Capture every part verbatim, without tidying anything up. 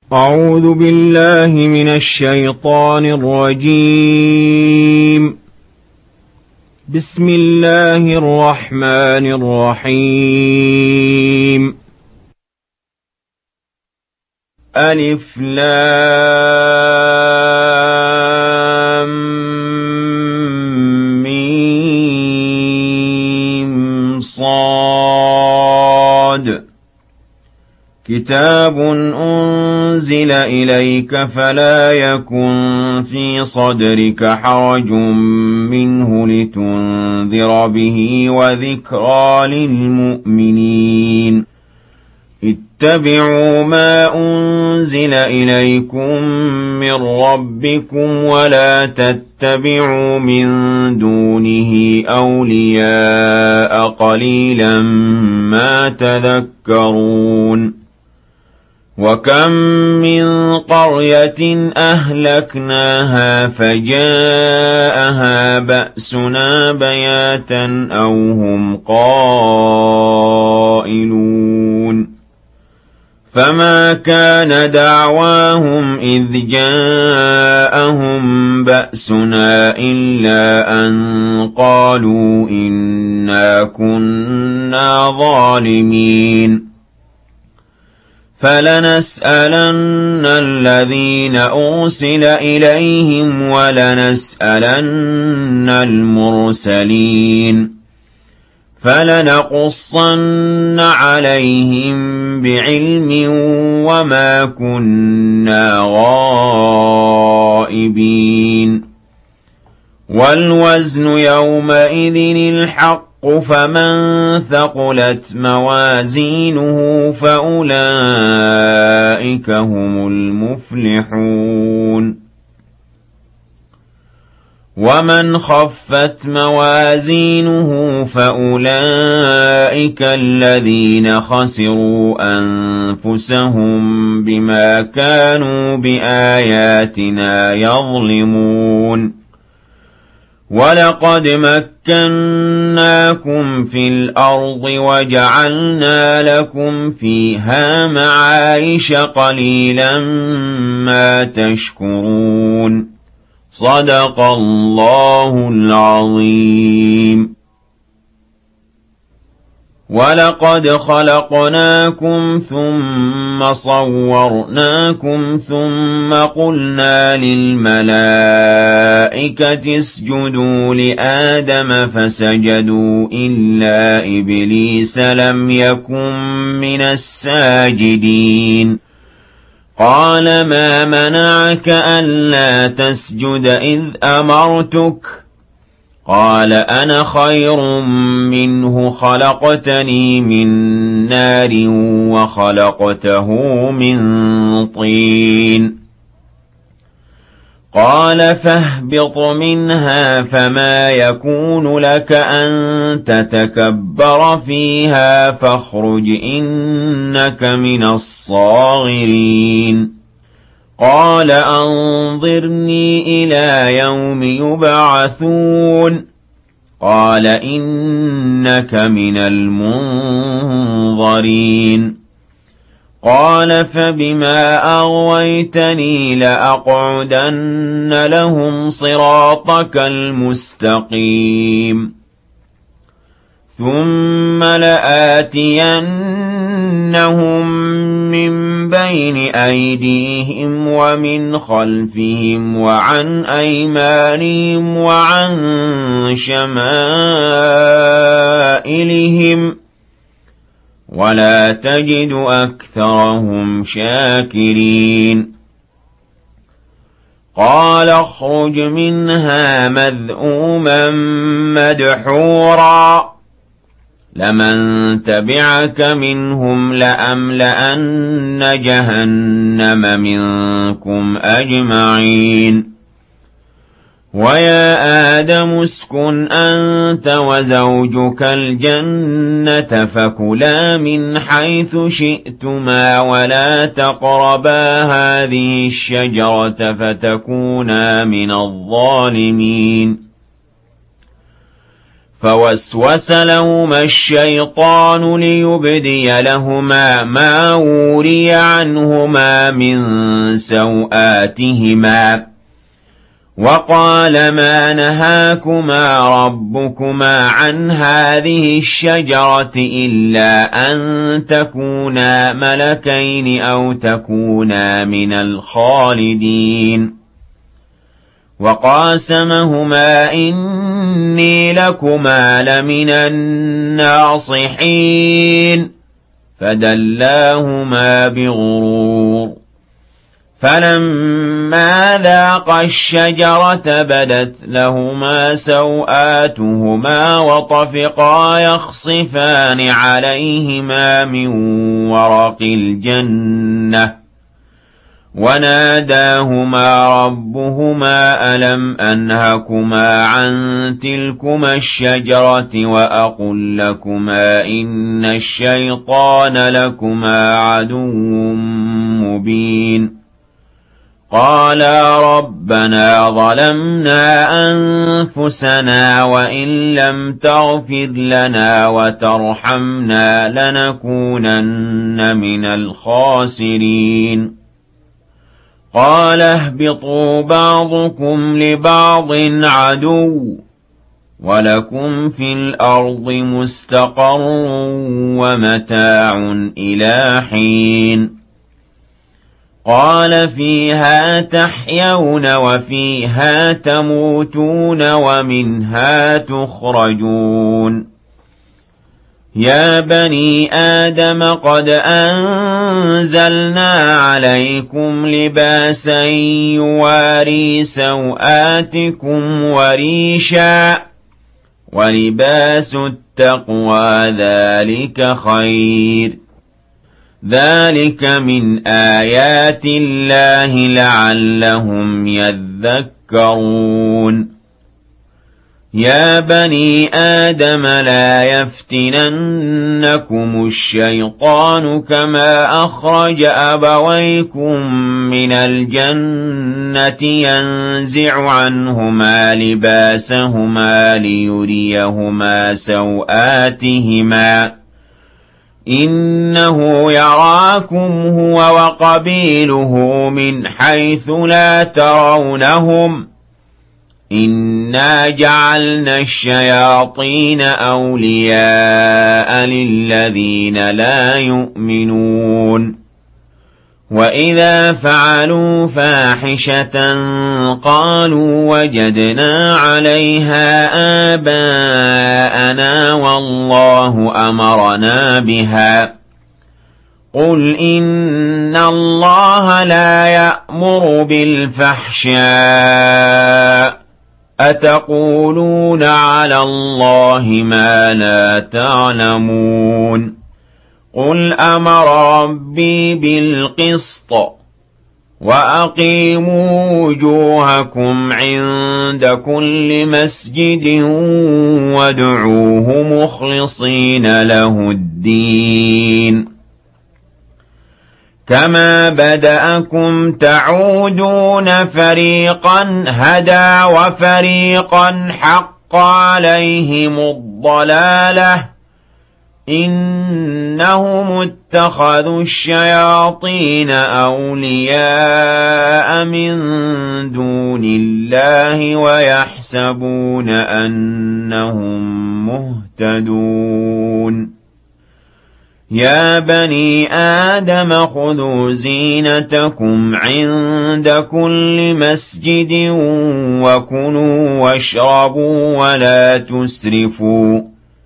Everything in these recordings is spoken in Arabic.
أعوذ بالله من الشيطان الرجيم. بسم الله الرحمن الرحيم. ألف لام ميم صاد كتاب أنزل إليك فلا يكن في صدرك حرج منه لتنذر به وذكرى للمؤمنين. اتبعوا ما أنزل إليكم من ربكم ولا تتبعوا من دونه أولياء قليلا ما تذكرون. وكم من قرية أهلكناها فجاءها بأسنا بياتا أو هم قائلون. فما كان دعواهم إذ جاءهم بأسنا إلا أن قالوا إنا كنا ظالمين. فلنسألن الذين أرسل إليهم ولنسألن المرسلين. فلنقصن عليهم بعلم وما كنا غائبين. والوزن يومئذ الحق فمن ثقلت موازينه فأولئك هم المفلحون. ومن خفت موازينه فأولئك الذين خسروا أنفسهم بما كانوا بآياتنا يظلمون. ولقد مكناكم في الأرض وجعلنا لكم فيها معايش قليلا ما تشكرون. صدق الله العظيم. ولقد خلقناكم ثم صورناكم ثم قلنا للملائكة اسجدوا لآدم فسجدوا إلا إبليس لم يكن من الساجدين. قال ما منعك ألا تسجد إذ أمرتك؟ قال أنا خير منه خلقتني من نار وخلقته من طين. قال فاهبط منها فما يكون لك أن تتكبر فيها فاخرج إنك من الصاغرين. قال أنظرني إلى يوم يبعثون. قال إنك من المنظرين. قال فبما أغويتني لأقعدن لهم صراطك المستقيم ثم لآتينهم من بين أيديهم ومن خلفهم وعن أيمانهم وعن شمائلهم ولا تجد أكثرهم شاكرين. قال اخرج منها مذءوما مدحورا لمن تبعك منهم لأملأن جهنم منكم أجمعين. ويا آدم اسكن أنت وزوجك الجنة فكلا من حيث شئتما ولا تقربا هذه الشجرة فتكونا من الظالمين. فوسوس لهما الشيطان ليبدي لهما ما وري عنهما من سوآتهما وقال ما نهاكما ربكما عن هذه الشجرة إلا أن تكونا ملكين أو تكونا من الخالدين وقاسمهما إني لكما لمن الناصحين فدلاهما بغرور فلما ذاقا الشجرة بدت لهما سوآتهما وطفقا يخصفان عليهما من ورق الجنة وناداهما ربهما ألم أنهكما عن تلكما الشجرة وأقل لكما إن الشيطان لكما عدو مبين قالا ربنا ظلمنا أنفسنا وإن لم تغفر لنا وترحمنا لنكونن من الخاسرين قال اهبطوا بعضكم لبعض عدو ولكم في الأرض مستقر ومتاع إلى حين قال فيها تحيون وفيها تموتون ومنها تخرجون يا بني آدم قد أنزلنا عليكم لباسا يواري سوآتكم وريشا ولباس التقوى ذلك خير ذلك من آيات الله لعلهم يذكرون يا بني آدم لا يفتننكم الشيطان كما أخرج أبويكم من الجنة ينزع عنهما لباسهما ليريهما سوآتهما إنه يراكم هو وقبيله من حيث لا ترونهم إنا جعلنا الشياطين أولياء للذين لا يؤمنون وإذا فعلوا فاحشة قالوا وجدنا عليها آباءنا والله أمرنا بها قل إن الله لا يأمر بالفحشاء أتقولون على الله ما لا تعلمون قل أمر ربي بالقسط وأقيموا وجوهكم عند كل مسجد وادعوه مخلصين له الدين كما بدأكم تعودون فريقا هدى وفريقا حق عليهم الضلالة إنهم اتخذوا الشياطين أولياء من دون الله ويحسبون أنهم مهتدون يا بني آدم خذوا زينتكم عند كل مسجد وكلوا واشربوا ولا تسرفوا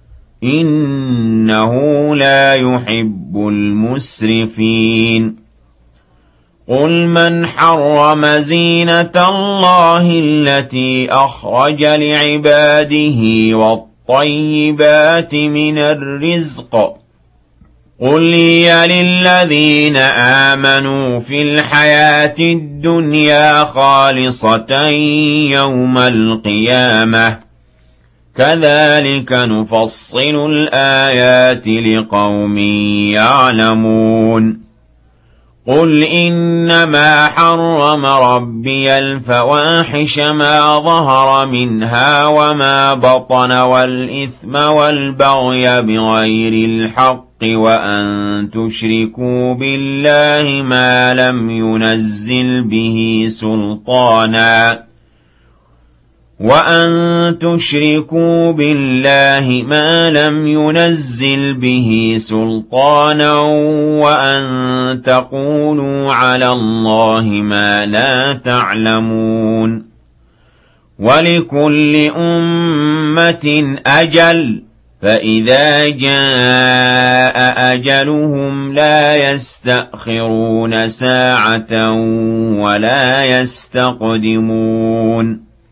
إنه لا يحب المسرفين قل من حرم زينة الله التي أخرج لعباده والطيبات من الرزق قل هي للذين آمنوا في الحياة الدنيا خالصة يوم القيامة كذلك نفصل الآيات لقوم يعلمون قل إنما حرم ربي الفواحش ما ظهر منها وما بطن والإثم والبغي بغير الحق وأن تشركوا بالله ما لم ينزل به سلطانا وأن تشركوا بالله ما لم ينزل به سلطانا وأن تقولوا على الله ما لا تعلمون ولكل أمة أجل فإذا جاء أجلهم لا يستأخرون ساعة ولا يستقدمون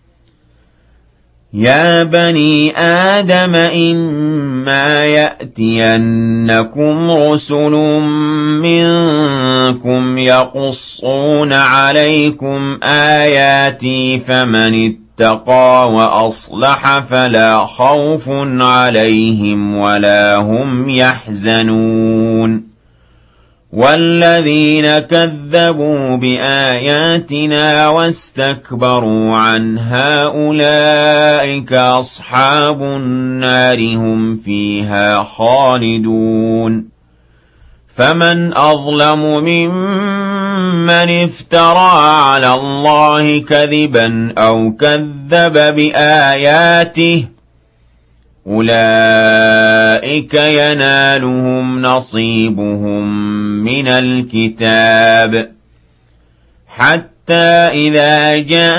يا بني آدم إما يأتينكم رسل منكم يقصون عليكم آياتي فمن اتقى وأصلح فلا خوف عليهم ولا هم يحزنون والذين كذبوا بآياتنا واستكبروا عنها أولئك أصحاب النار هم فيها خالدون فمن أظلم ممن افترى على الله كذبا أو كذب بآياته أولئك ينالهم نصيبهم من الكتاب حتى إذا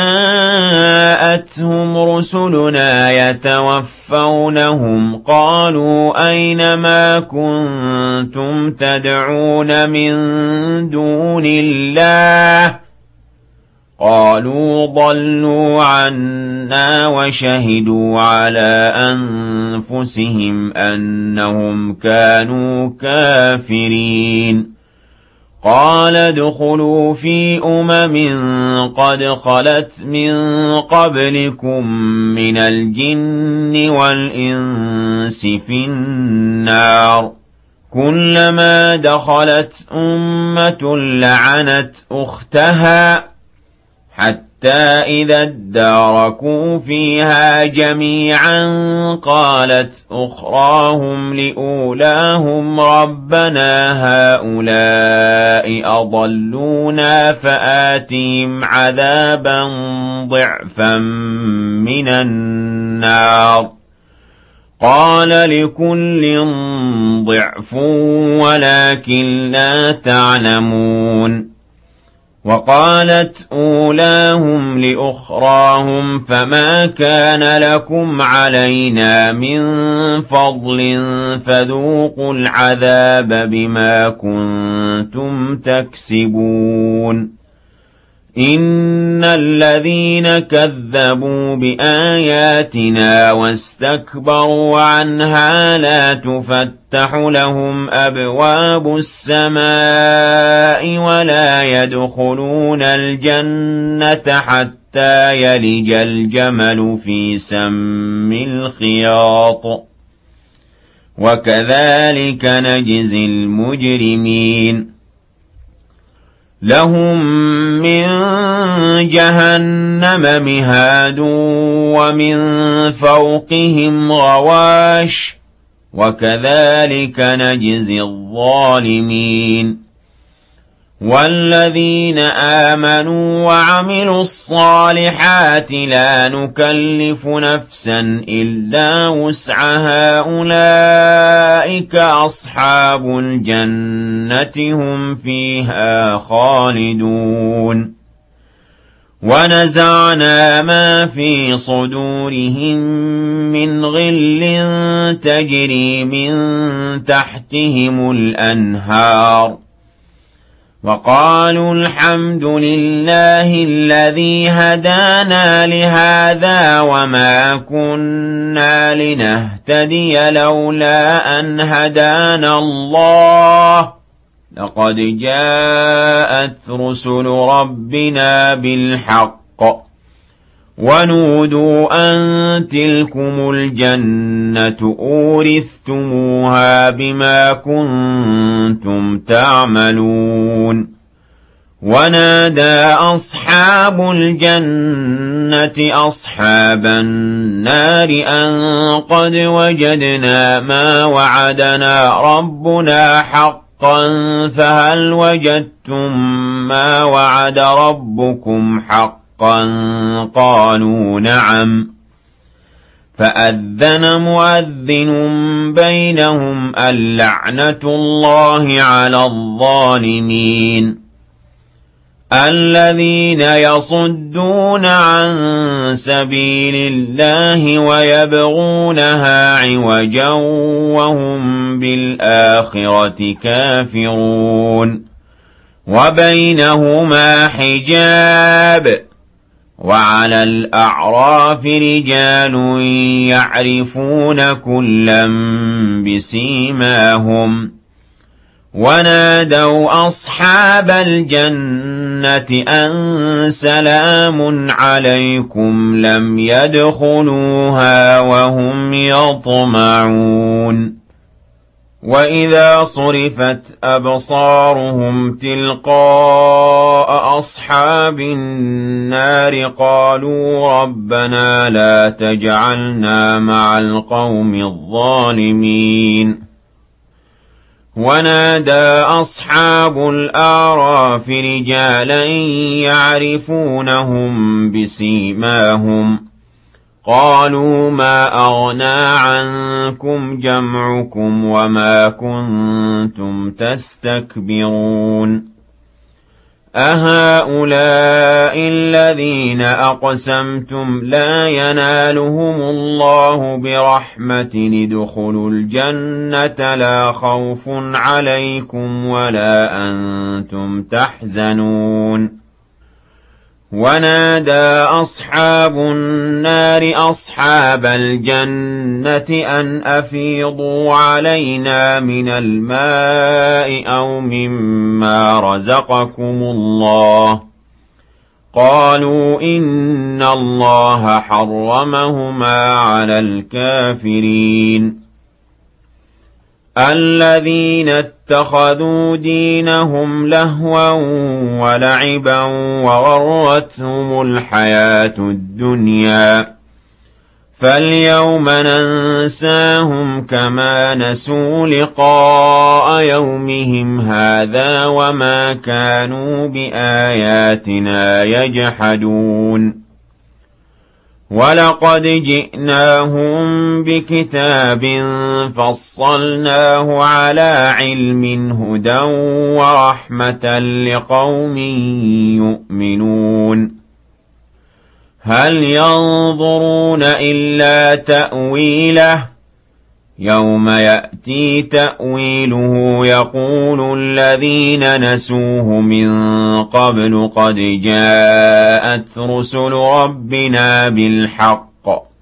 جاءتهم رسلنا يتوفونهم قالوا أين ما كنتم تدعون من دون الله قالوا ضلوا عنا وشهدوا على أنفسهم أنهم كانوا كافرين قال ادخلوا في أمم قد خلت من قبلكم من الجن والإنس في النار كلما دخلت أمة لعنت أختها حتى إذا اداركوا فيها جميعا قالت أخراهم لأولاهم ربنا هؤلاء أضلونا فآتهم عذابا ضعفا من النار قال لكل ضعف ولكن لا تعلمون وقالت أولاهم لأخراهم فما كان لكم علينا من فضل فذوقوا العذاب بما كنتم تكسبون إن الذين كذبوا بآياتنا واستكبروا عنها لا تفتح لهم أبواب السماء ولا يدخلون الجنة حتى يلج الجمل في سم الخياط وكذلك نجزي المجرمين لهم من جهنم مهاد ومن فوقهم غواش وكذلك نجزي الظالمين والذين آمنوا وعملوا الصالحات لا نكلف نفسا إلا وسعها أولئك أصحاب الجنة هم فيها خالدون ونزعنا ما في صدورهم من غل تجري من تحتهم الأنهار وقالوا الحمد لله الذي هدانا لهذا وما كنا لنهتدي لولا أن هدانا الله لقد جاءت رسل ربنا بالحق ونودوا أن تلكم الجنة أورثتموها بما كنتم تعملون ونادى أصحاب الجنة أصحاب النار أن قد وجدنا ما وعدنا ربنا حقا فهل وجدتم ما وعد ربكم حقا قالوا نعم فأذن مؤذن بينهم اللعنة الله على الظالمين الذين يصدون عن سبيل الله ويبغونها عوجا وهم بالآخرة كافرون وبينهما حجاب وعلى الأعراف رجال يعرفون كلا بسيماهم ونادوا أصحاب الجنة أن سلام عليكم لم يدخلوها وهم يطمعون وإذا صرفت أبصارهم تلقاء أصحاب النار قالوا ربنا لا تجعلنا مع القوم الظالمين ونادى أصحاب الأعراف رجالا يعرفونهم بسيماهم قالوا ما أغنى عنكم جمعكم وما كنتم تستكبرون أهؤلاء الذين أقسمتم لا ينالهم الله برحمة ادخلوا الجنة لا خوف عليكم ولا أنتم تحزنون ونادى أصحاب النار أصحاب الجنة أن أفيضوا علينا من الماء أو مما رزقكم الله قالوا إن الله حرمهما على الكافرين الذين اتخذوا دينهم لهوا ولعبا وغرتهم الحياة الدنيا فاليوم ننساهم كما نسوا لقاء يومهم هذا وما كانوا بآياتنا يجحدون ولقد جئناهم بكتاب فصلناه على علم هدى ورحمة لقوم يؤمنون هل ينظرون إلا تأويله يوم يأتي تأويله يقول الذين نسوه من قبل قد جاءت رسل ربنا بالحق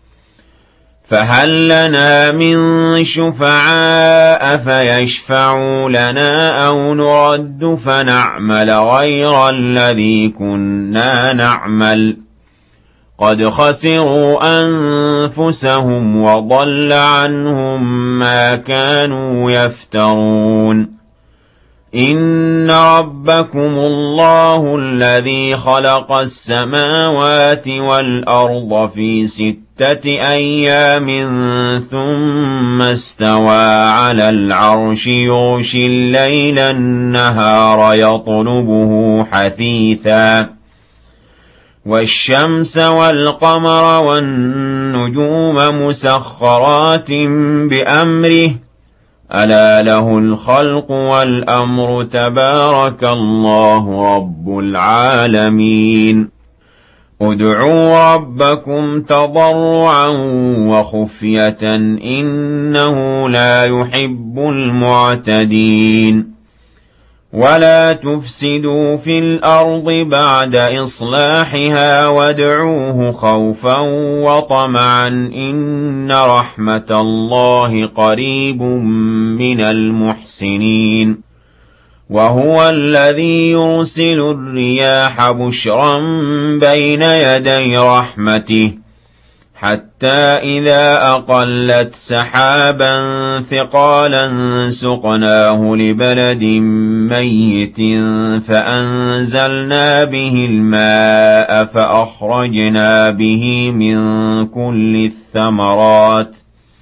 فهل لنا من شفعاء فيشفعوا لنا أو نرد فنعمل غير الذي كنا نعمل قد خسروا أنفسهم وضل عنهم ما كانوا يفترون إن ربكم الله الذي خلق السماوات والأرض في ستة أيام ثم استوى على العرش يغشي الليل النهار يطلبه حثيثا والشمس والقمر والنجوم مسخرات بأمره ألا له الخلق والأمر تبارك الله رب العالمين ادعوا ربكم تضرعا وخفية إنه لا يحب المعتدين ولا تفسدوا في الأرض بعد إصلاحها وادعوه خوفا وطمعا إن رحمة الله قريب من المحسنين وهو الذي يرسل الرياح بشرا بين يدي رحمته حتى إذا أقلت سحابا ثقالا سقناه لبلد ميت فأنزلنا به الماء فأخرجنا به من كل الثمرات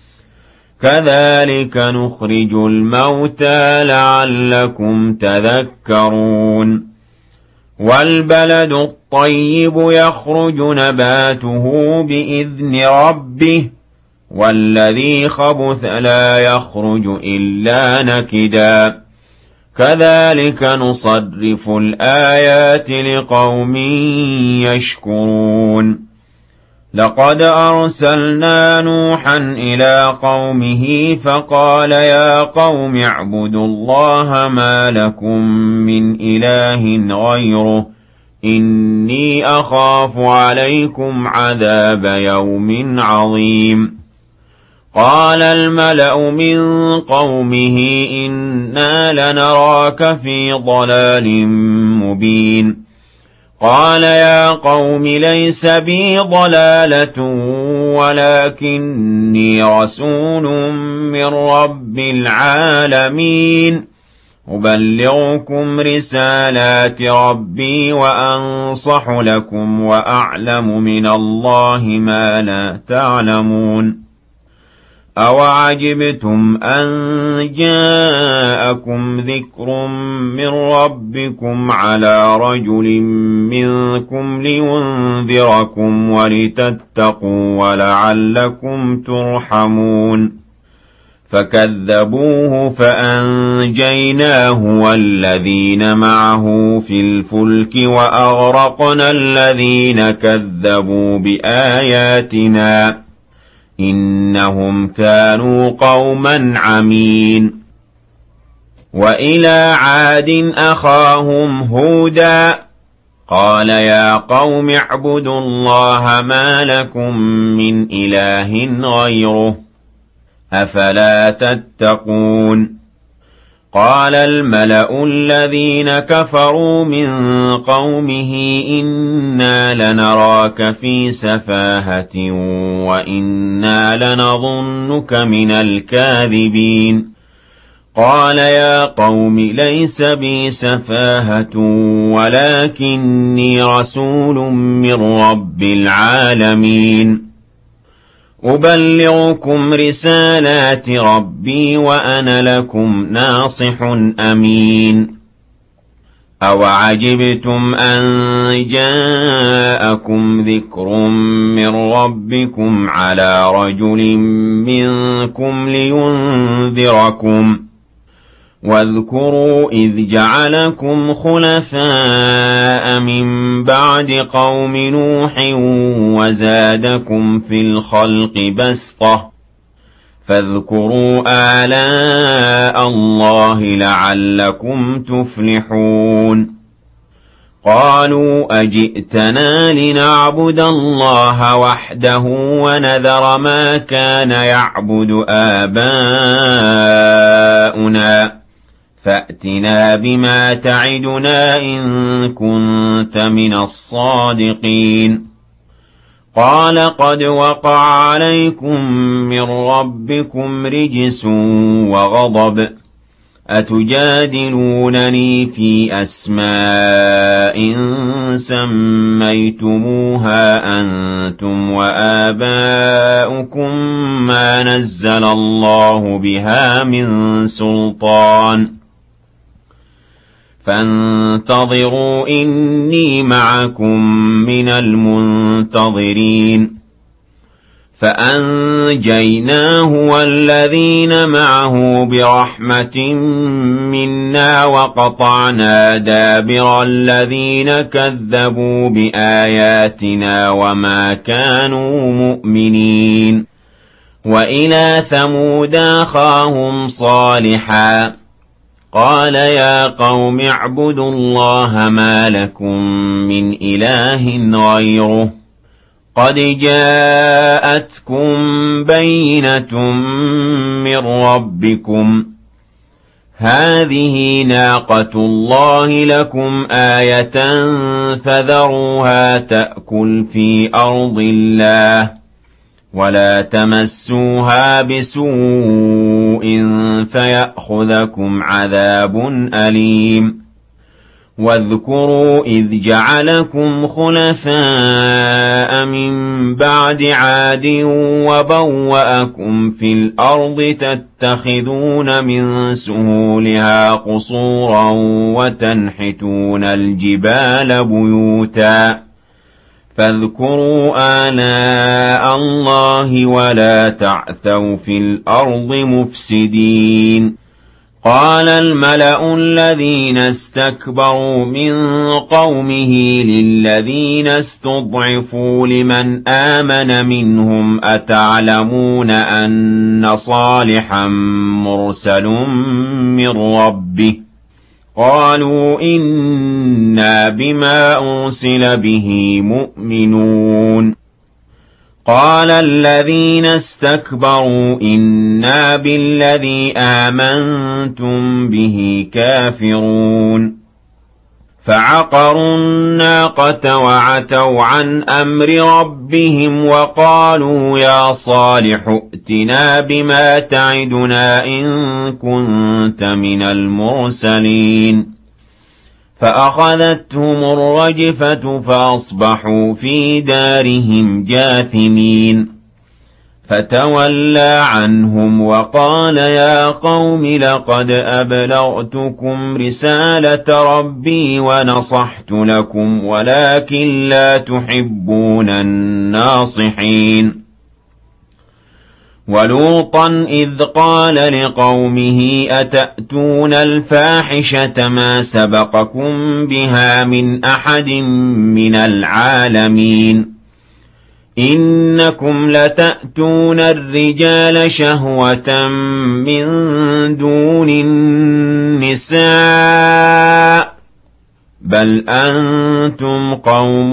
كذلك نخرج الموتى لعلكم تذكرون والبلد الطيب يخرج نباته بإذن ربه والذي خبث لا يخرج إلا نكدا كذلك نصرف الآيات لقوم يشكرون لقد أرسلنا نوحا إلى قومه فقال يا قوم اعبدوا الله ما لكم من إله غيره إني أخاف عليكم عذاب يوم عظيم قال الملأ من قومه إنا لنراك في ضلال مبين قال يا قوم ليس بي ضلالة ولكني رسول من رب العالمين أبلغكم رسالات ربي وأنصح لكم وأعلم من الله ما لا تعلمون أوعجبتم أن جاءكم ذكر من ربكم على رجل منكم لينذركم ولتتقوا ولعلكم ترحمون فكذبوه فأنجيناه والذين معه في الفلك وأغرقنا الذين كذبوا بآياتنا إنهم كانوا قوما عمين وإلى عاد أخاهم هودا قال يا قوم اعبدوا الله ما لكم من إله غيره أفلا تتقون قال الملأ الذين كفروا من قومه إنا لنراك في سفاهة وإنا لنظنك من الكاذبين قال يا قوم ليس بي سفاهة ولكني رسول من رب العالمين أبلغكم رسالات ربي وأنا لكم ناصح أمين أوعجبتم أن جاءكم ذكر من ربكم على رجل منكم لينذركم واذكروا إذ جعلكم خلفاء من بعد قوم نوح وزادكم في الخلق بسطة فاذكروا آلاء الله لعلكم تفلحون قالوا أجئتنا لنعبد الله وحده ونذر ما كان يعبد آباؤنا فأتنا بما تعدنا إن كنت من الصادقين قال قد وقع عليكم من ربكم رجس وغضب أتجادلونني في أسماء سميتموها أنتم وآباؤكم ما نزل الله بها من سلطان فانتظروا إني معكم من المنتظرين فأنجيناه والذين معه برحمة منا وقطعنا دابر الذين كذبوا بآياتنا وما كانوا مؤمنين وإلى ثمود أخاهم صالحا قال يا قوم اعبدوا الله ما لكم من إله غيره قد جاءتكم بينة من ربكم هذه ناقة الله لكم آية فذروها تأكل في أرض الله ولا تمسوها بسوء فيأخذكم عذاب أليم واذكروا إذ جعلكم خلفاء من بعد عاد وبوأكم في الأرض تتخذون من سهولها قصورا وتنحتون الجبال بيوتا فاذكروا آلاء الله ولا تعثوا في الأرض مفسدين قال الملأ الذين استكبروا من قومه للذين استضعفوا لمن آمن منهم أتعلمون أن صالحا مرسل من ربه قالوا إنا بما أرسل به مؤمنون قال الذين استكبروا إنا بالذي آمنتم به كافرون فعقروا الناقة وعتوا عن أمر ربهم وقالوا يا صالح ائتنا بما تعدنا إن كنت من المرسلين فأخذتهم الرجفة فأصبحوا في دارهم جاثمين فتولى عنهم وقال يا قوم لقد أبلغتكم رسالة ربي ونصحت لكم ولكن لا تحبون الناصحين ولوطا إذ قال لقومه أتأتون الفاحشة ما سبقكم بها من أحد من العالمين إنكم لتأتون الرجال شهوة من دون النساء بل أنتم قوم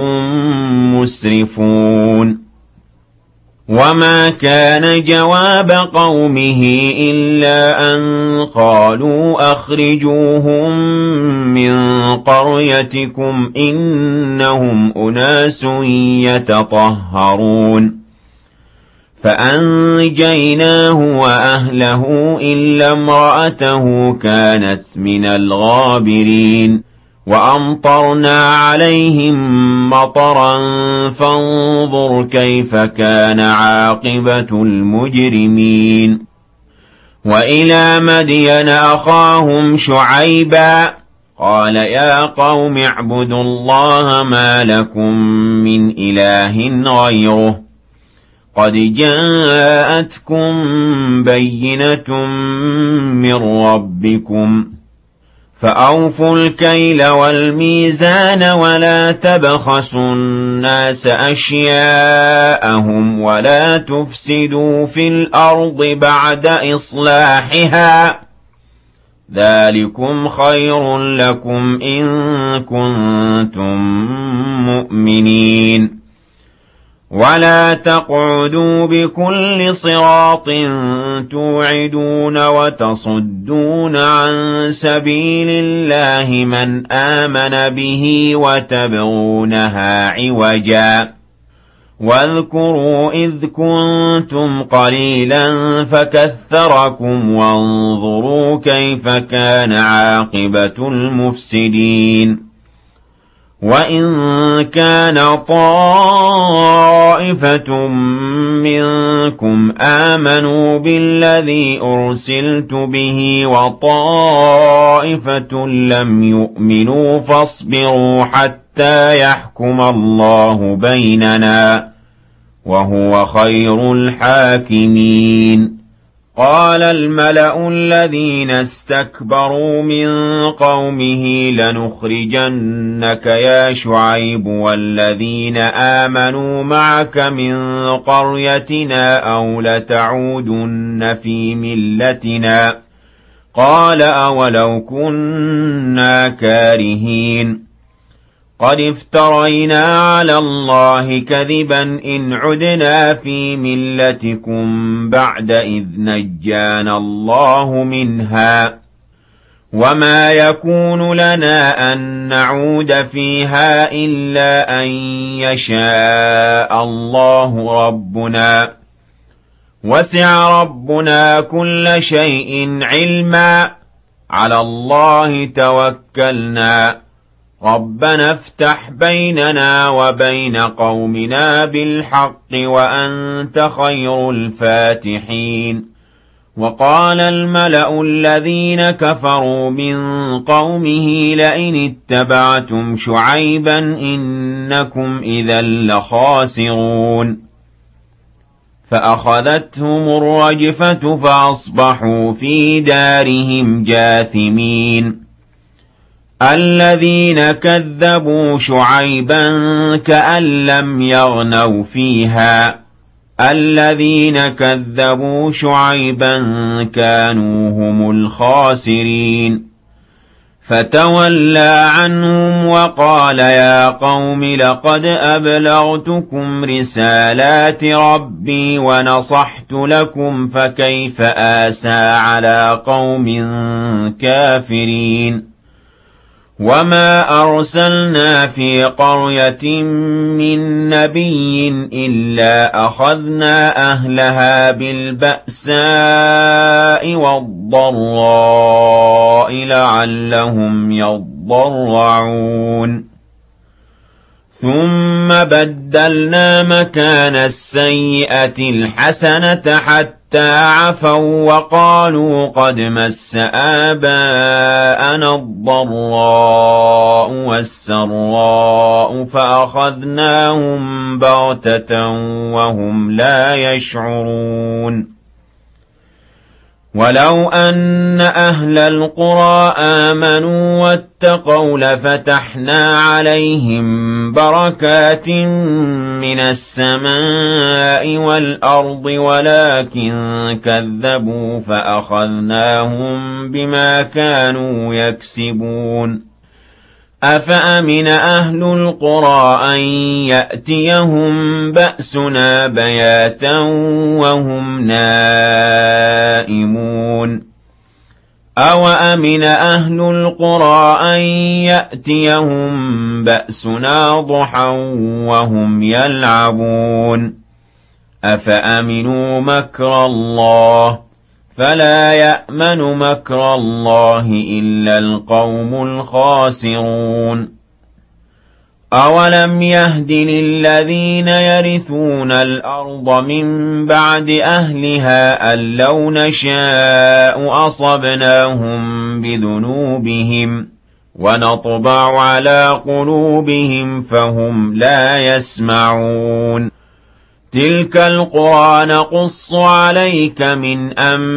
مسرفون وما كان جواب قومه إلا أن قالوا أخرجوهم من قريتكم إنهم أناس يتطهرون فأنجيناه وأهله إلا امرأته كانت من الغابرين وأمطرنا عليهم مطرا فانظر كيف كان عاقبة المجرمين وإلى مدين أخاهم شعيبا قال يا قوم اعبدوا الله ما لكم من إله غيره قد جاءتكم بينة من ربكم فأوفوا الكيل والميزان ولا تبخسوا الناس أشياءهم ولا تفسدوا في الأرض بعد إصلاحها ذلكم خير لكم إن كنتم مؤمنين ولا تقعدوا بكل صراط توعدون وتصدون عن سبيل الله من آمن به وتبغونها عوجا واذكروا إذ كنتم قليلا فكثركم وانظروا كيف كان عاقبة المفسدين وإن كان طائفة منكم آمنوا بالذي أرسلت به وطائفة لم يؤمنوا فاصبروا حتى يحكم الله بيننا وهو خير الحاكمين قال الملأ الذين استكبروا من قومه لنخرجنك يا شعيب والذين آمنوا معك من قريتنا أو لتعودن في ملتنا قال أولو كنا كارهين قد افترينا على الله كذبا إن عدنا في ملتكم بعد إذ نجانا الله منها وما يكون لنا أن نعود فيها إلا أن يشاء الله ربنا وسع ربنا كل شيء علما على الله توكلنا ربنا افتح بيننا وبين قومنا بالحق وأنت خير الفاتحين وقال الملأ الذين كفروا من قومه لئن اتبعتم شعيبا إنكم إذا لخاسرون فأخذتهم الرجفة فأصبحوا في دارهم جاثمين الذين كذبوا شعيبا كأن لم يغنوا فيها الذين كذبوا شعيبا كانوا هم الخاسرين فتولى عنهم وقال يا قوم لقد أبلغتكم رسالات ربي ونصحت لكم فكيف آسى على قوم كافرين وما أرسلنا في قرية من نبي إلا أخذنا أهلها بالبأساء والضراء لعلهم يضرعون ثم بدلنا مكان السيئة الحسنة حتى عفوا وقالوا قد مس آباءنا الضراء والسراء فأخذناهم بغتة وهم لا يشعرون ولو أن أهل القرى آمنوا واتقوا لفتحنا عليهم بركات من السماء والأرض ولكن كذبوا فأخذناهم بما كانوا يكسبون أفأمن أهل القرى أن يأتيهم بأسنا بياتا وهم نائمون أوأمن أهل القرى أن يأتيهم بأسنا ضحى وهم يلعبون أفأمنوا مكر الله فلا يأمن مكر الله إلا القوم الخاسرون أولم يهد للذين يرثون الأرض من بعد أهلها أن لو نشاء أصبناهم بذنوبهم ونطبع على قلوبهم فهم لا يسمعون تلك القرى نقص عليك من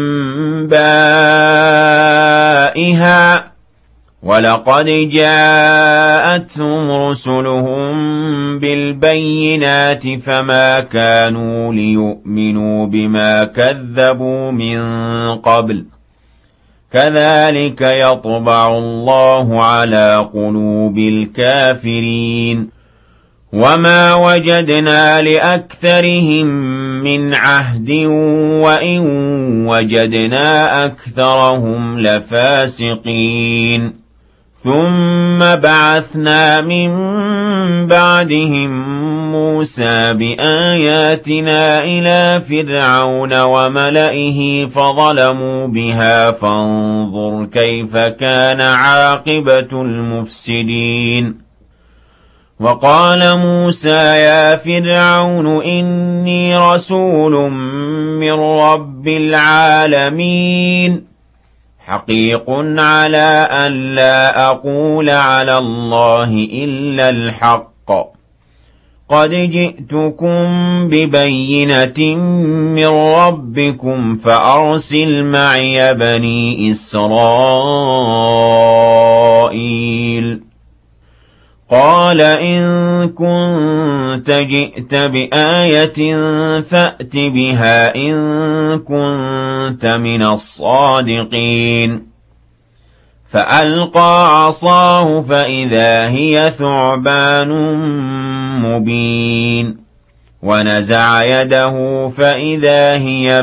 أنبائها ولقد جاءتهم رسلهم بالبينات فما كانوا ليؤمنوا بما كذبوا من قبل كذلك يطبع الله على قلوب الكافرين وما وجدنا لأكثرهم من عهد وإن وجدنا أكثرهم لفاسقين ثم بعثنا من بعدهم موسى بآياتنا إلى فرعون وملئه فظلموا بها فانظر كيف كان عاقبة المفسدين وقال موسى يا فرعون إني رسول من رب العالمين حقيق على أن لا أقول على الله إلا الحق قد جئتكم ببينة من ربكم فأرسل معي بني إسرائيل قال إن كنت جئت بآية فأت بها إن كنت من الصادقين فألقى عصاه فإذا هي ثعبان مبين ونزع يده فإذا هي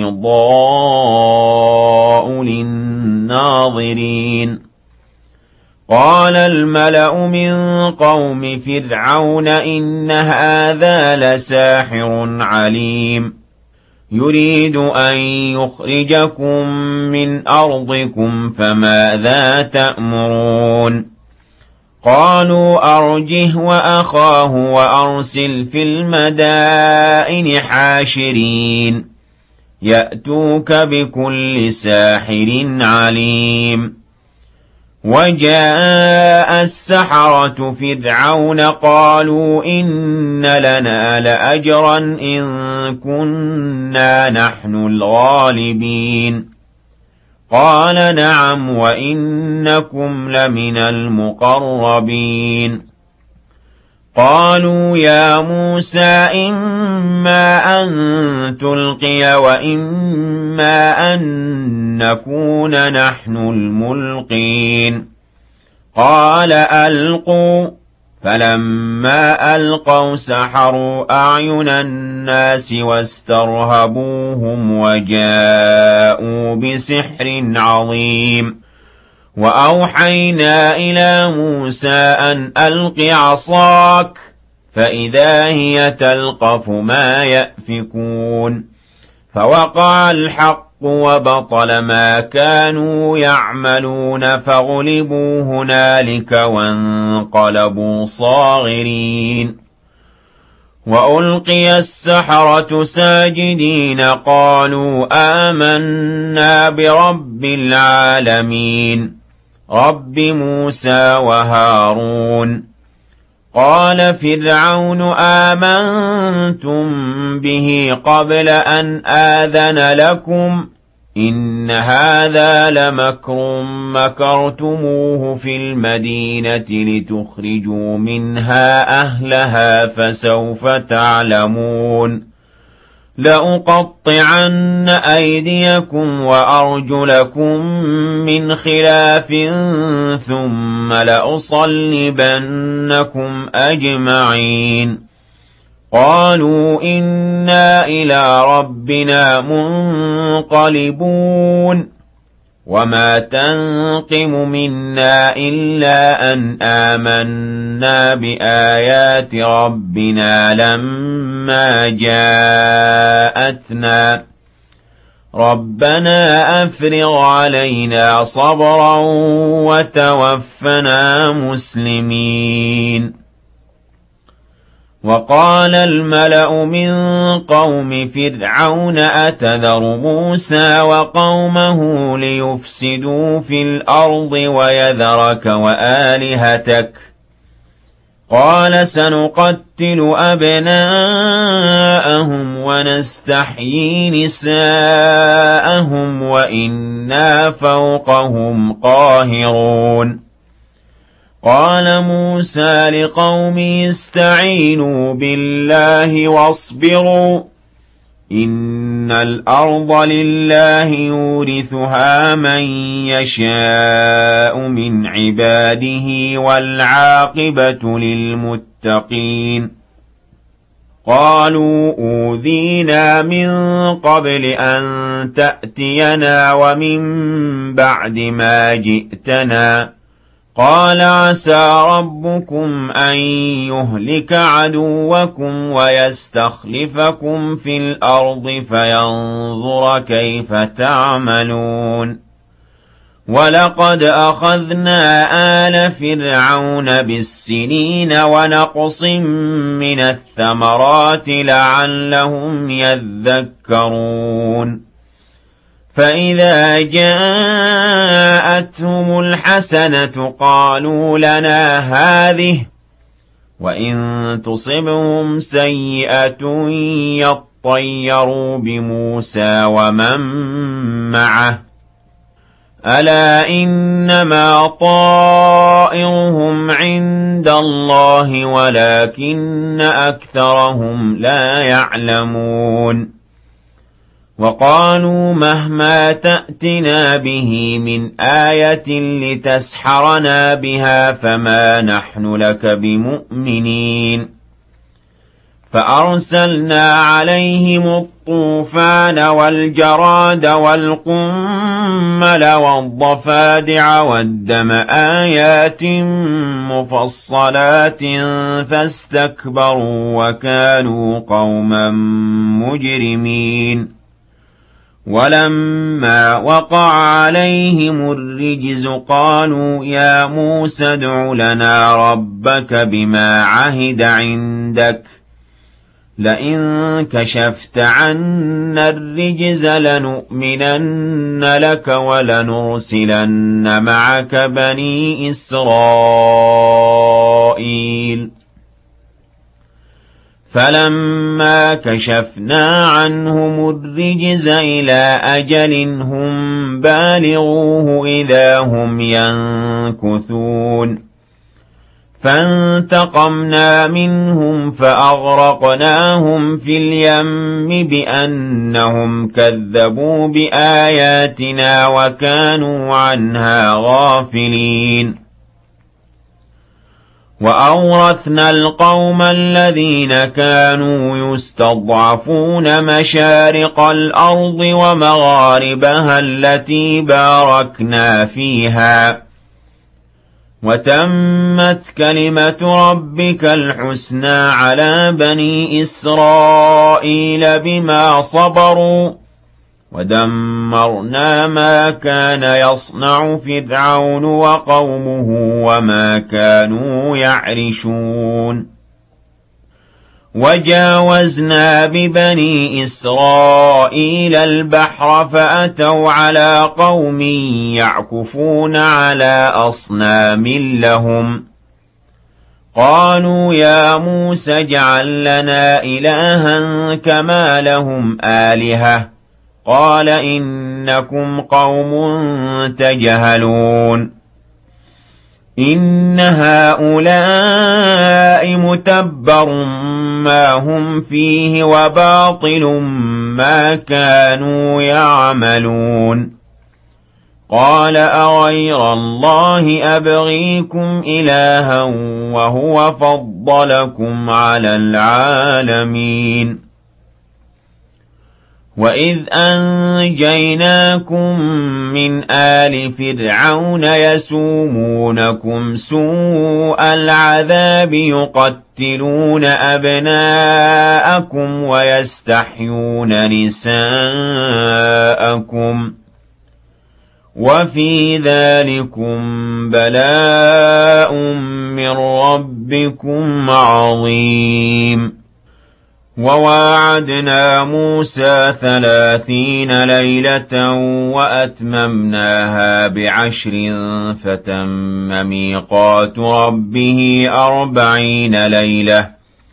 بيضاء للناظرين قال الملأ من قوم فرعون إن هذا لساحر عليم يريد أن يخرجكم من أرضكم فماذا تأمرون قالوا أرجه وأخاه وأرسل في المدائن حاشرين يأتوك بكل ساحر عليم وجاء السحرة فرعون قالوا إن لنا لأجرا إن كنا نحن الغالبين قال نعم وإنكم لمن المقربين قالوا يا موسى إما أن تلقي وإما أن نكون نحن الملقين قال ألقوا فلما ألقوا سحروا أعين الناس واسترهبوهم وجاءوا بسحر عظيم وأوحينا إلى موسى أن ألق عصاك فإذا هي تلقف ما يأفكون فوقع الحق وبطل ما كانوا يعملون فغلبوا هنالك وانقلبوا صاغرين وألقي السحرة ساجدين قالوا آمنا برب العالمين رب موسى وهارون قال فرعون آمنتم به قبل أن آذن لكم إن هذا لمكر مكرتموه في المدينة لتخرجوا منها أهلها فسوف تعلمون لأقطعن أيديكم وأرجلكم من خلاف ثم لأصلبنكم أجمعين قالوا إنا إلى ربنا منقلبون وما تنقم منا إلا أن آمنا بآيات ربنا لما جاءتنا ربنا أفرغ علينا صبرا وتوفنا مسلمين وقال الملأ من قوم فرعون أتذر موسى وقومه ليفسدوا في الأرض ويذرك وآلهتك قال سنقتل أبناءهم ونستحيي نساءهم وإنا فوقهم قاهرون قال موسى لقومه استعينوا بالله واصبروا إن الأرض لله يورثها من يشاء من عباده والعاقبة للمتقين قالوا أوذينا من قبل أن تأتينا ومن بعد ما جئتنا قال عسى ربكم أن يهلك عدوكم ويستخلفكم في الأرض فينظر كيف تعملون ولقد أخذنا آل فرعون بالسنين ونقص من الثمرات لعلهم يذكرون فإذا جاءتهم الحسنة قالوا لنا هذه وإن تصبهم سيئة يطيروا بموسى ومن معه ألا إنما طائرهم عند الله ولكن أكثرهم لا يعلمون وقالوا مهما تأتنا به من آية لتسحرنا بها فما نحن لك بمؤمنين فأرسلنا عليهم الطوفان والجراد والقمل والضفادع والدم آيات مفصلات فاستكبروا وكانوا قوما مجرمين ولما وقع عليهم الرجز قالوا يا موسى ادع لنا ربك بما عهد عندك لئن كشفت عنا الرجز لنؤمنن لك ولنرسلن معك بني إسرائيل فلما كشفنا عنهم الرجز إلى أجل هم بالغوه إذا هم ينكثون فانتقمنا منهم فأغرقناهم في اليم بأنهم كذبوا بآياتنا وكانوا عنها غافلين وأورثنا القوم الذين كانوا يستضعفون مشارق الأرض ومغاربها التي باركنا فيها وتمت كلمة ربك الحسنى على بني إسرائيل بما صبروا ودمرنا ما كان يصنع فرعون وقومه وما كانوا يعرشون وجاوزنا ببني إسرائيل البحر فأتوا على قوم يعكفون على أصنام لهم قالوا يا موسى اجعل لنا إلها كما لهم آلهة قال إنكم قوم تجهلون إن هؤلاء متبر ما هم فيه وباطل ما كانوا يعملون قال أغير الله أبغيكم إلها وهو فضلكم على العالمين وإذ أنجيناكم من آل فرعون يسومونكم سوء العذاب يقتلون أبناءكم ويستحيون نساءكم وفي ذلكم بلاء من ربكم عظيم وواعدنا موسى ثلاثين ليلة وأتممناها بعشر فتم ميقات ربه أربعين ليلة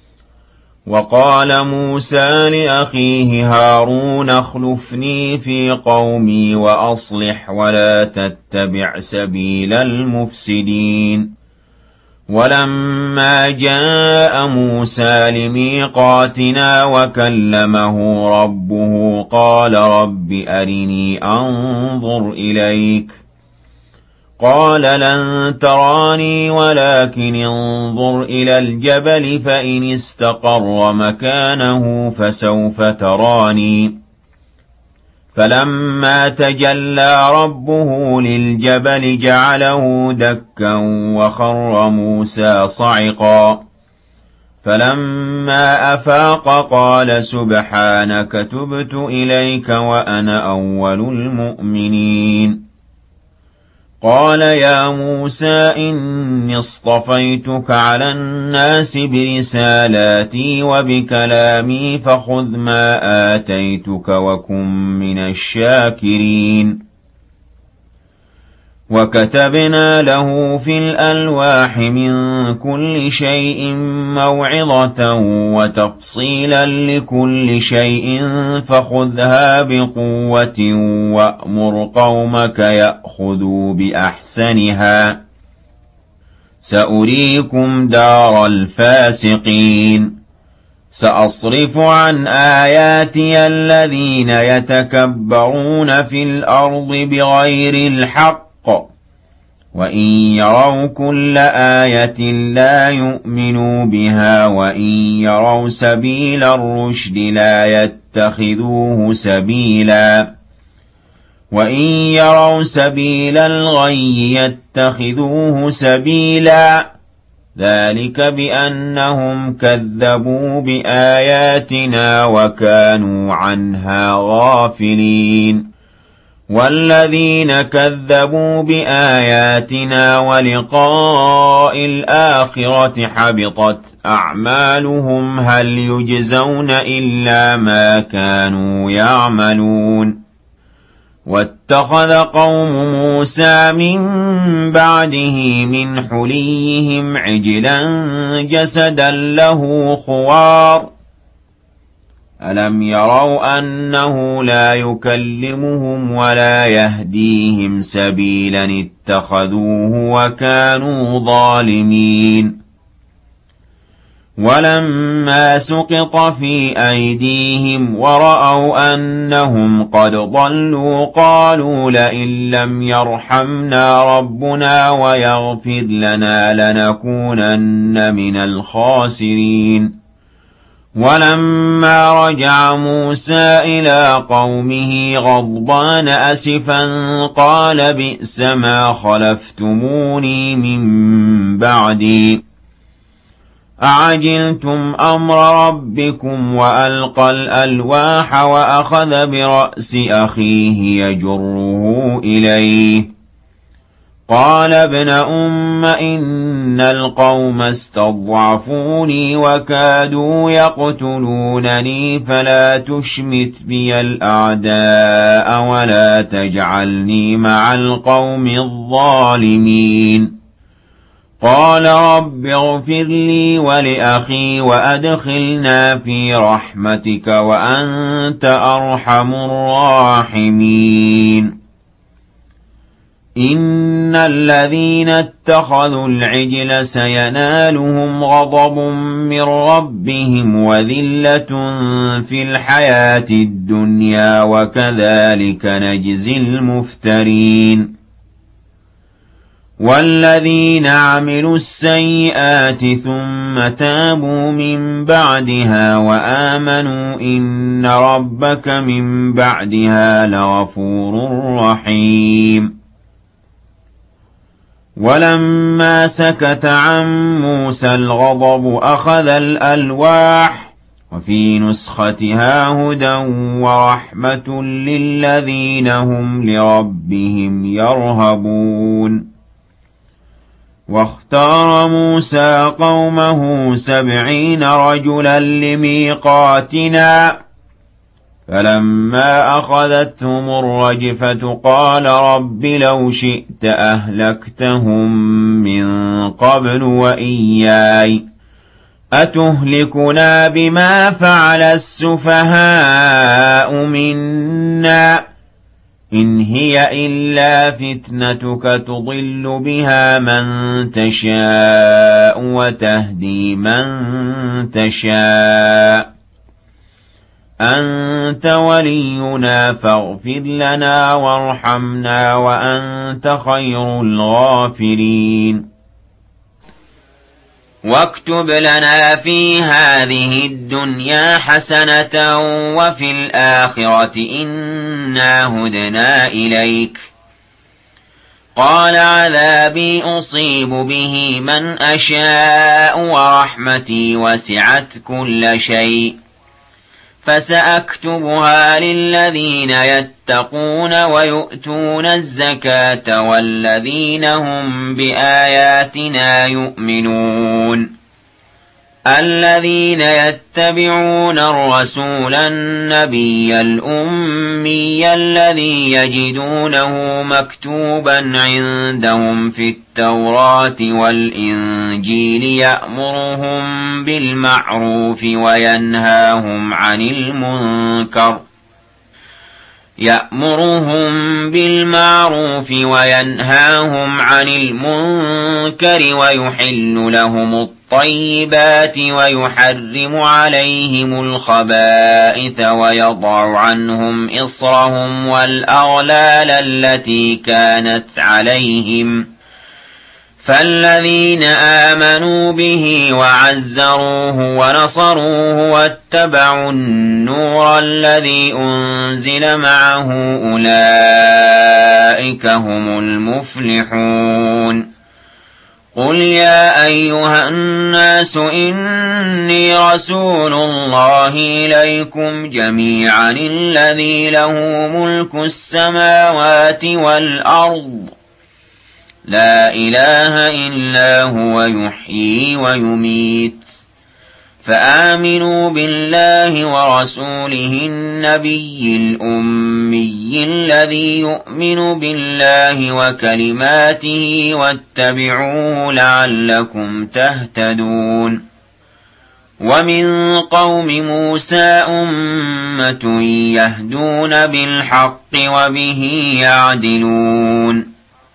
وقال موسى لأخيه هارون اخلفني في قومي وأصلح ولا تتبع سبيل المفسدين ولما جاء موسى لميقاتنا وكلمه ربه قال رب أرني أنظر إليك قال لن تراني ولكن انظر إلى الجبل فإن استقر مكانه فسوف تراني فلما تجلى ربه للجبل جعله دكا وخر موسى صعقا فلما أفاق قال سبحانك تبت إليك وأنا أول المؤمنين قال يا موسى إني اصطفيتك على الناس برسالاتي وبكلامي فخذ ما آتيتك وكن من الشاكرين وكتبنا له في الألواح من كل شيء موعظة وتفصيلا لكل شيء فخذها بقوة وأمر قومك يأخذوا بأحسنها سأريكم دار الفاسقين سأصرف عن آياتي الذين يتكبرون في الأرض بغير الحق وإن يروا كل آية لا يؤمنوا بها وإن يروا سبيل الرشد لا يتخذوه سبيلا وإن يروا سبيل الغي يتخذوه سبيلا ذلك بأنهم كذبوا بآياتنا وكانوا عنها غافلين والذين كذبوا بآياتنا ولقاء الآخرة حبطت أعمالهم هل يجزون إلا ما كانوا يعملون واتخذ قوم موسى من بعده من حليهم عجلا جسدا له خوار ألم يروا أنه لا يكلمهم ولا يهديهم سبيلا اتخذوه وكانوا ظالمين ولما سقط في أيديهم ورأوا أنهم قد ضلوا قالوا لئن لم يرحمنا ربنا ويغفر لنا لنكونن من الخاسرين ولما رجع موسى إلى قومه غضبان أسفا قال بئس ما خلفتموني من بعدي أعجلتم أمر ربكم وألقى الألواح وأخذ برأس أخيه يجره إليه قال ابن أم إن القوم استضعفوني وكادوا يقتلونني فلا تشمت بي الأعداء ولا تجعلني مع القوم الظالمين قال رب اغفر لي ولأخي وأدخلنا في رحمتك وأنت أرحم الراحمين إن الذين اتخذوا العجل سينالهم غضب من ربهم وذلة في الحياة الدنيا وكذلك نجزي المفترين والذين عملوا السيئات ثم تابوا من بعدها وآمنوا إن ربك من بعدها لغفور رحيم ولما سكت عن موسى الغضب أخذ الألواح وفي نسختها هدى ورحمة للذين هم لربهم يرهبون واختار موسى قومه سبعين رجلا لميقاتنا فلما أخذتهم الرجفة قال رب لو شئت أهلكتهم من قبل وإياي أتهلكنا بما فعل السفهاء منا إن هي إلا فتنتك تضل بها من تشاء وتهدي من تشاء أنت ولينا فاغفر لنا وارحمنا وأنت خير الغافرين واكتب لنا في هذه الدنيا حسنة وفي الآخرة إنا هدنا إليك قال عذابي أصيب به من أشاء ورحمتي وسعت كل شيء فسأكتبها للذين يتقون ويؤتون الزكاة والذين هم بآياتنا يؤمنون الذين يتبعون الرسول النبي الأمي الذي يجدونه مكتوبا عندهم في التوراة والإنجيل يأمرهم بالمعروف وينهاهم عن المنكر يأمرهم بالمعروف وينهاهم عن المنكر ويحل لهم الطيبات ويحرم عليهم الخبائث ويضع عنهم إصرهم والأغلال التي كانت عليهم فالذين آمنوا به وعزروه ونصروه واتبعوا النور الذي أنزل معه أولئك هم المفلحون قل يا أيها الناس إني رسول الله إليكم جميعا الذي له ملك السماوات والأرض لا إله إلا هو يحيي ويميت فآمنوا بالله ورسوله النبي الأمي الذي يؤمن بالله وكلماته واتبعوه لعلكم تهتدون ومن قوم موسى أمة يهدون بالحق وبه يعدلون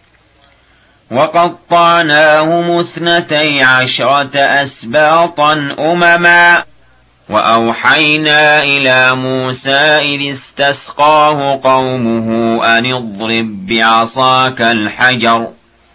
وقطعناهم اثنتي عشرة أسباطا أمما وأوحينا إلى موسى إذ استسقاه قومه أن اضرب بعصاك الحجر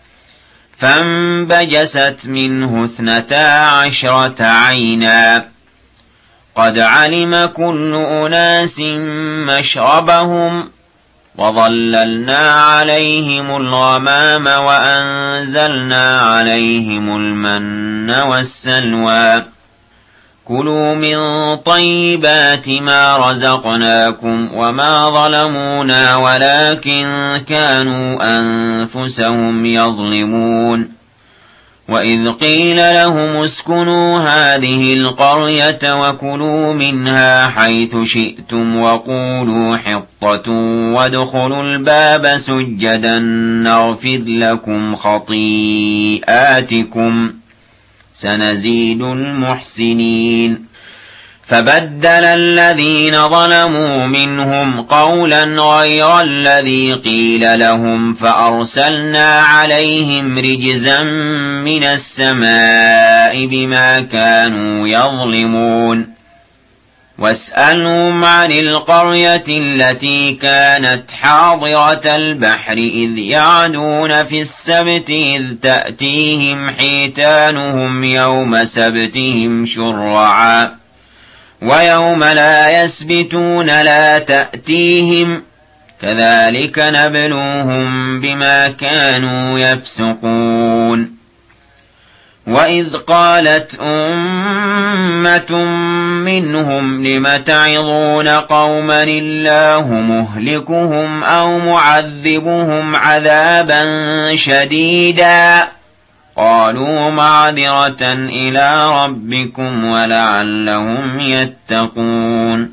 فانبجست منه اثنتا عشرة عينا قد علم كل أناس مشربهم وظللنا عليهم الغمام وأنزلنا عليهم المن والسلوى كلوا من طيبات ما رزقناكم وما ظلمونا ولكن كانوا أنفسهم يظلمون وإذ قيل لهم اسكنوا هذه القرية وكلوا منها حيث شئتم وقولوا حطة وادخلوا الباب سجدا نغفر لكم خطيئاتكم سنزيد المحسنين فبدل الذين ظلموا منهم قولا غير الذي قيل لهم فأرسلنا عليهم رجزا من السماء بما كانوا يظلمون واسألهم عن القرية التي كانت حاضرة البحر إذ يعدون في السبت إذ تأتيهم حيتانهم يوم سبتهم شرعا ويوم لا يسبتون لا تأتيهم كذلك نبلوهم بما كانوا يفسقون وإذ قالت أمة منهم لم تعظون قوما الله مهلكهم أو معذبهم عذابا شديدا قالوا معذرة إلى ربكم ولعلهم يتقون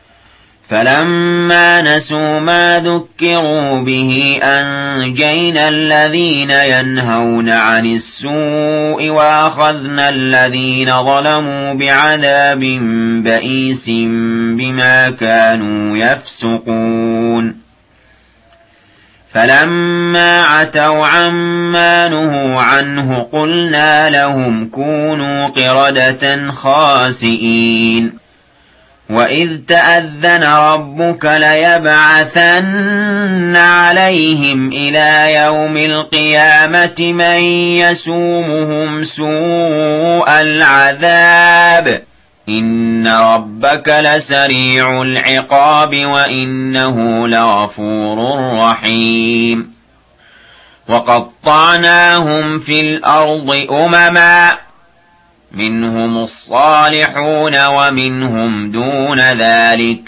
فلما نسوا ما ذكروا به أنجينا الذين ينهون عن السوء وأخذنا الذين ظلموا بعذاب بئيس بما كانوا يفسقون فلما عتوا عما نهوا عنه قلنا لهم كونوا قردة خاسئين وإذ تأذن ربك ليبعثن عليهم إلى يوم القيامة من يسومهم سوء العذاب إن ربك لسريع العقاب وإنه لغفور رحيم وقطعناهم في الأرض أمما منهم الصالحون ومنهم دون ذلك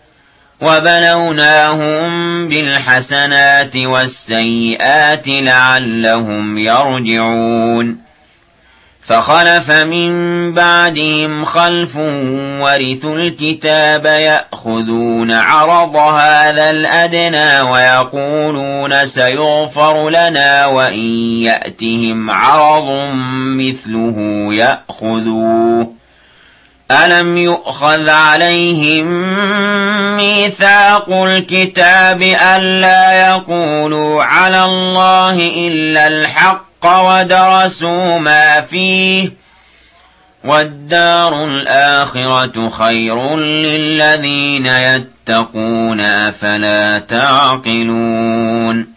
وبلوناهم بالحسنات والسيئات لعلهم يرجعون فخلف من بعدهم خلف ورثوا الكتاب يأخذون عرض هذا الأدنى ويقولون سيغفر لنا وإن يأتهم عرض مثله يأخذوه ألم يؤخذ عليهم ميثاق الكتاب ألا يقولوا على الله إلا الحق ودرسوا ما فيه والدار الآخرة خير للذين يتقون أفلا تعقلون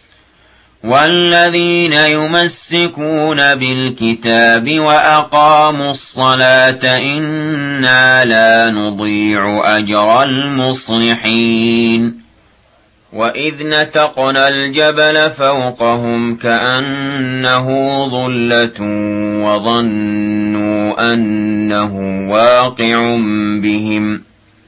والذين يمسكون بالكتاب وأقاموا الصلاة إنا لا نضيع أجر المصلحين وَإِذْ نَتَقْنَا الْجَبَلَ فَوْقَهُمْ كَأَنَّهُ ظُلَّةٌ وَظَنُّوا أَنَّهُ وَاقِعٌ بِهِمْ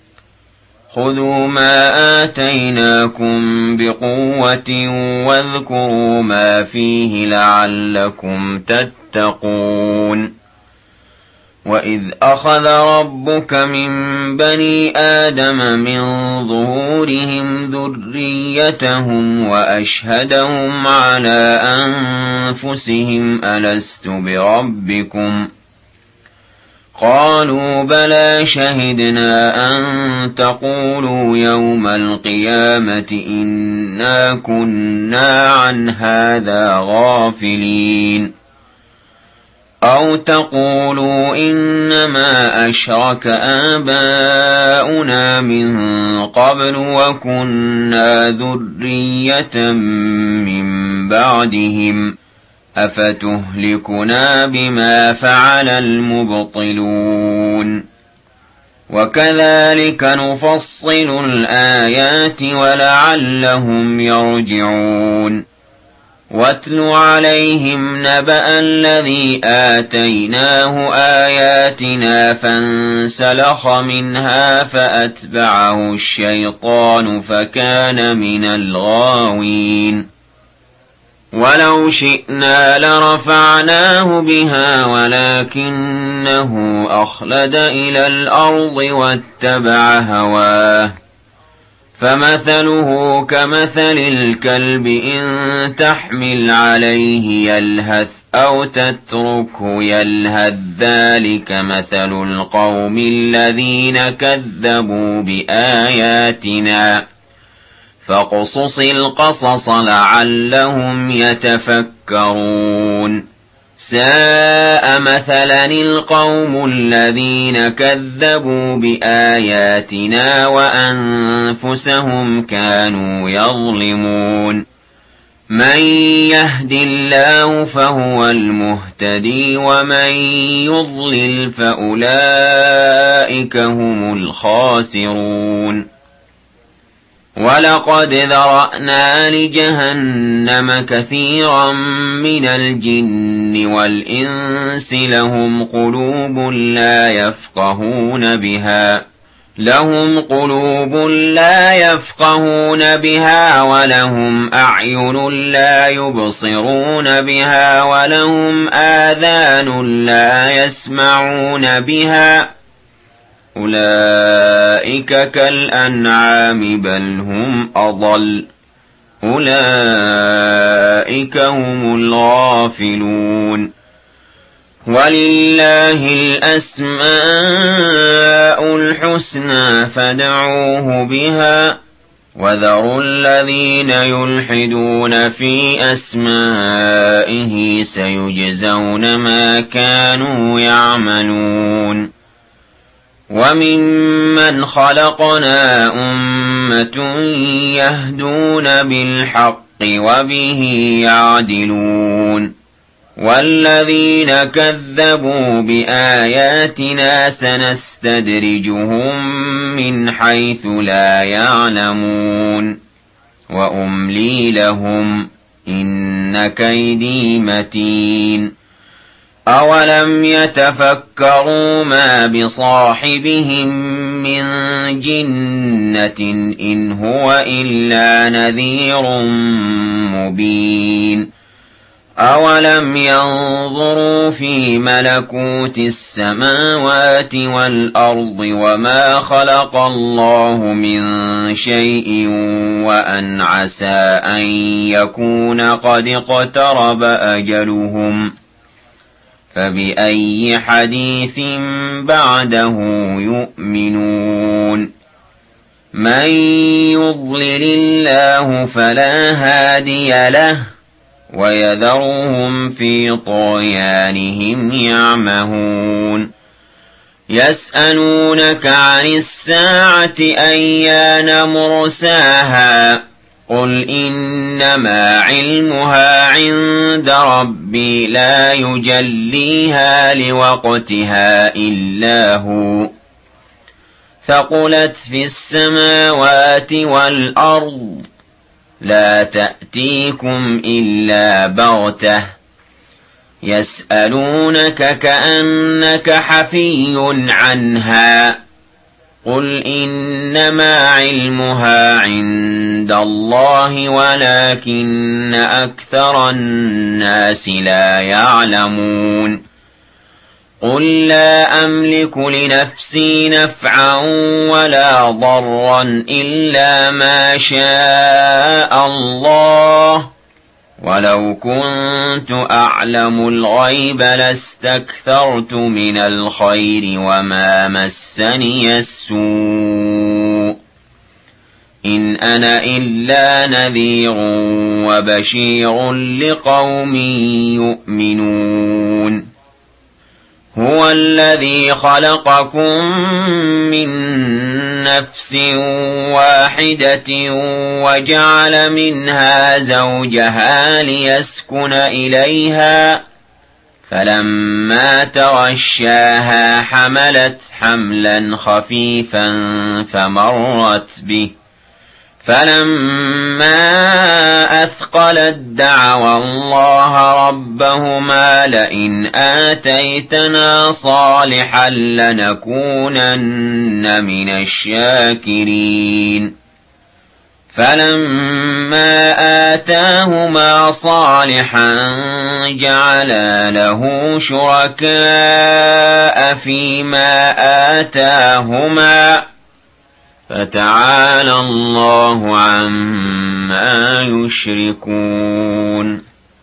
خُذُوا مَا آتَيْنَاكُمْ بِقُوَّةٍ وَاذْكُرُوا مَا فِيهِ لَعَلَّكُمْ تَتَّقُونَ وَإِذْ أَخَذَ رَبُّكَ مِنْ بَنِي آدَمَ مِنْ ظُهُورِهِمْ ذُرِّيَّتَهُمْ وَأَشْهَدَهُمْ عَلَى أَنْفُسِهِمْ أَلَسْتُ بِرَبِّكُمْ ۖ قَالُوا بَلَى شَهِدْنَا أَن تَقُولُوا يَوْمَ الْقِيَامَةِ إِنَّا كُنَّا عَنْ هَذَا غَافِلِينَ أَوْ تَقُولُوا إِنَّمَا أَشْرَكَ آبَاؤُنَا مِن قَبْلُ وَكُنَّا ذُرِّيَّةً مِّن بَعْدِهِمْ أَفَتُهْلِكُنَا بِمَا فَعَلَ الْمُبْطِلُونَ وَكَذَلِكَ نُفَصِّلُ الْآيَاتِ وَلَعَلَّهُمْ يَرْجِعُونَ وَاتْلُ عَلَيْهِمْ نَبَأَ الَّذِي آتَيْنَاهُ آيَاتِنَا فَانسَلَخَ مِنْهَا فَأَتْبَعَهُ الشَّيْطَانُ فَكَانَ مِنَ الْغَاوِينَ وَلَوْ شِئْنَا لَرَفَعْنَاهُ بِهَا وَلَكِنَّهُ أَخْلَدَ إِلَى الْأَرْضِ وَاتَّبَعَ هَوَاهُ فَمَثَلُهُ كَمَثَلِ الْكَلْبِ إِن تَحْمِلْ عَلَيْهِ يَلْهَثْ أَوْ تَتْرُكْهُ يَلْهَث ذَلِكَ مَثَلُ الْقَوْمِ الَّذِينَ كَذَّبُوا بِآيَاتِنَا فَاقْصُصِ الْقَصَصَ لَعَلَّهُمْ يَتَفَكَّرُونَ سَاءَ مَثَلًا الْقَوْمُ الَّذِينَ كَذَّبُوا بِآيَاتِنَا وَأَنفُسَهُمْ كَانُوا يَظْلِمُونَ مَن يَهْدِ اللَّهُ فَهُوَ الْمُهْتَدِي وَمَن يُضْلِلْ فَأُولَئِكَ هُمُ الْخَاسِرُونَ وَلَقَدْ ذَرَأْنَا لِجَهَنَّمَ كَثِيرًا مِنَ الْجِنِّ وَالْإِنسِ لَهُمْ قُلُوبٌ لَّا يَفْقَهُونَ بِهَا لَهُمْ قُلُوبٌ لَّا يَفْقَهُونَ بِهَا وَلَهُمْ أَعْيُنٌ لَّا يُبْصِرُونَ بِهَا وَلَهُمْ آذَانٌ لَّا يَسْمَعُونَ بِهَا أُولَئِكَ كَالْأَنْعَامِ بَلْ هُمْ أَضَلُّ أُولَئِكَ هُمُ الْغَافِلُونَ وَلِلَّهِ الْأَسْمَاءُ الْحُسْنَى فَادْعُوهُ بِهَا وَذَرُوا الَّذِينَ يُلْحِدُونَ فِي أَسْمَائِهِ سَيُجْزَوْنَ مَا كَانُوا يَعْمَلُونَ وَمِمَّنْ خَلَقْنَا أُمَّةٌ يَهْدُونَ بِالْحَقِّ وَبِهِ يَعْدِلُونَ وَالَّذِينَ كَذَّبُوا بِآيَاتِنَا سَنَسْتَدْرِجُهُم مِّنْ حَيْثُ لَا يَعْلَمُونَ وَأُمْلِي لَهُمْ إِنَّ كَيْدِي مَتِينٌ أَوَلَمْ يَتَفَكَّرُوا مَا بِصَاحِبِهِم مِّن جِنَّةٍ إِنْ هُوَ إِلَّا نَذِيرٌ مُّبِينٌ أَوَلَمْ يَنظُرُوا فِي مَلَكُوتِ السَّمَاوَاتِ وَالْأَرْضِ وَمَا خَلَقَ اللَّهُ مِن شَيْءٍ وَأَنْ عَسَىٰ أَن يَكُونَ قَدِ اقْتَرَبَ أَجَلُهُمْ فَبِأَيِّ حَدِيثٍ بَعْدَهُ يُؤْمِنُونَ مَن يُضْلِلِ اللَّهُ فَلَا هَادِيَ لَهُ وَيَذَرُهُمْ فِي طُغْيَانِهِمْ يَعْمَهُونَ يَسْأَلُونَكَ عَنِ السَّاعَةِ أَيَّانَ مُرْسَاهَا قُلْ إِنَّمَا عِلْمُهَا عِندَ رَبِّي لَا يُجَلِّيهَا لِوَقْتِهَا إِلَّا هُوَ ثَقُلَتْ فِي السَّمَاوَاتِ وَالْأَرْضِ لا تأتيكم إلا بغتة يسألونك كأنك حفي عنها قل إنما علمها عند الله ولكن أكثر الناس لا يعلمون قل لا أملك لنفسي نفعا ولا ضرا إلا ما شاء الله ولو كنت أعلم الغيب لاستكثرت من الخير وما مسني السوء إن أنا إلا نذير وبشير لقوم يؤمنون هو الذي خلقكم من نفس واحدة وجعل منها زوجها ليسكن إليها فلما تغشاها حملت حملا خفيفا فمرت به فلما أثقلت دعوا الله ربهما لئن آتيتنا صالحا لنكونن من الشاكرين فلما آتاهما صالحا جعلا له شركاء فيما آتاهما فتعالى الله عما يشركون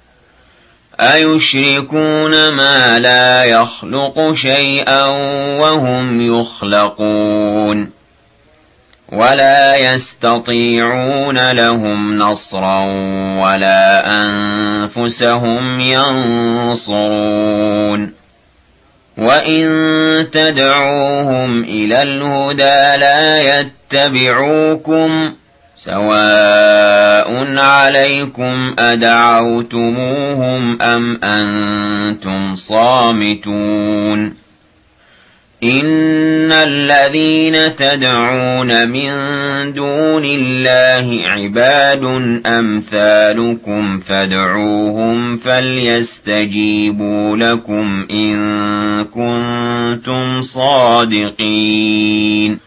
أيشركون ما لا يخلق شيئا وهم يخلقون ولا يستطيعون لهم نصرا ولا أنفسهم ينصرون وإن تدعوهم إلى الهدى لا يتبعوكم سواء عليكم أدعوتموهم أم أنتم صامتون إن الذين تدعون من دون الله عباد أمثالكم فادعوهم فليستجيبوا لكم إن كنتم صادقين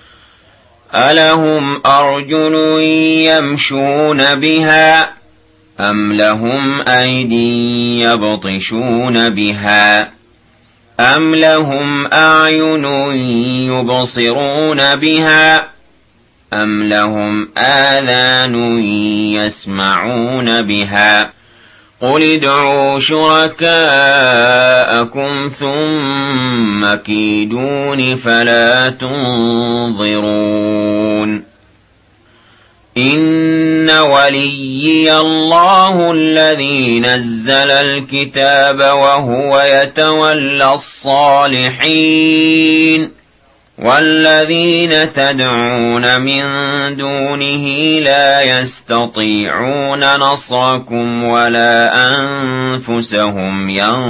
ألهم أرجل يمشون بها أم لهم أيدي يبطشون بها أم لهم أعين يبصرون بها أم لهم آذان يسمعون بها قل ادعوا شركاءكم ثم كيدون فلا تنظرون إن وليي الله الذي نزل الكتاب وهو يتولى الصالحين والذين تدعون من دونه لا يستطيعون نصركم ولا أنفسهم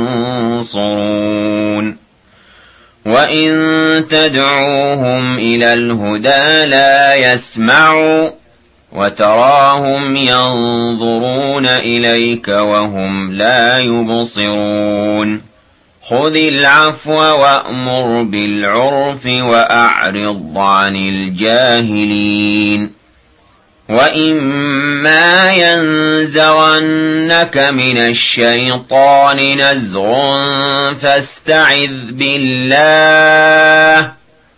ينصرون وإن تدعوهم إلى الهدى لا يسمعوا وتراهم ينظرون إليك وهم لا يبصرون خذ العفو وأمر بالعرف وأعرض عن الجاهلين وإما ينزغنك من الشيطان نزغ فاستعذ بالله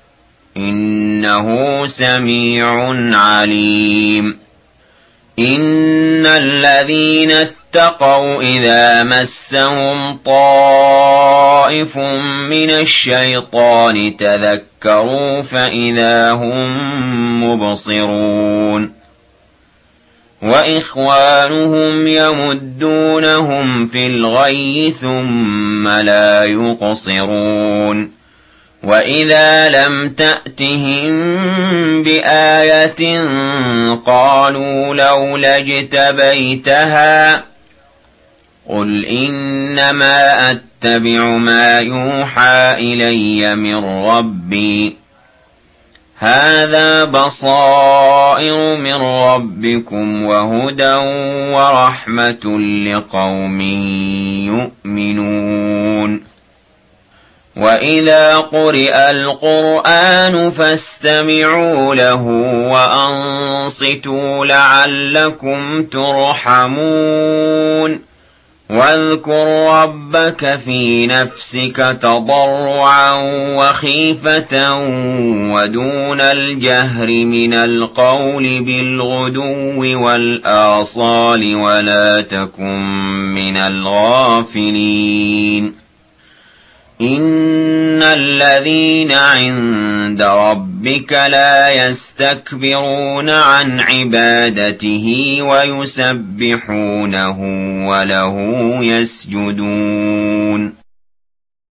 إنه سميع عليم إن الذين اتقوا إذا مسهم طائف من الشيطان تذكروا فإذا هم مبصرون وإخوانهم يمدونهم في الغي ثم لا يقصرون وإذا لم تأتهم بآية قالوا لولا اجتبيتها قل إنما أتبع ما يوحى إلي من ربي هَٰذَا بَصَائِرُ مِن رَّبِّكُمْ وَهُدًى وَرَحْمَةٌ لِّقَوْمٍ يُؤْمِنُونَ وَإِذَا قُرِئَ الْقُرْآنُ فَاسْتَمِعُوا لَهُ وَأَنصِتُوا لَعَلَّكُمْ تُرْحَمُونَ وَاذْكُر رَّبَّكَ فِي نَفْسِكَ تَضَرُّعًا وَخِيفَةً وَدُونَ الْجَهْرِ مِنَ الْقَوْلِ بِالْغُدُوِّ وَالْآصَالِ وَلَا تَكُن مِّنَ الْغَافِلِينَ إِنَّ الَّذِينَ عِندَ رَبِّكَ لَا يَسْتَكْبِرُونَ عَنْ عِبَادَتِهِ وَيُسَبِّحُونَهُ وَلَهُ يَسْجُدُونَ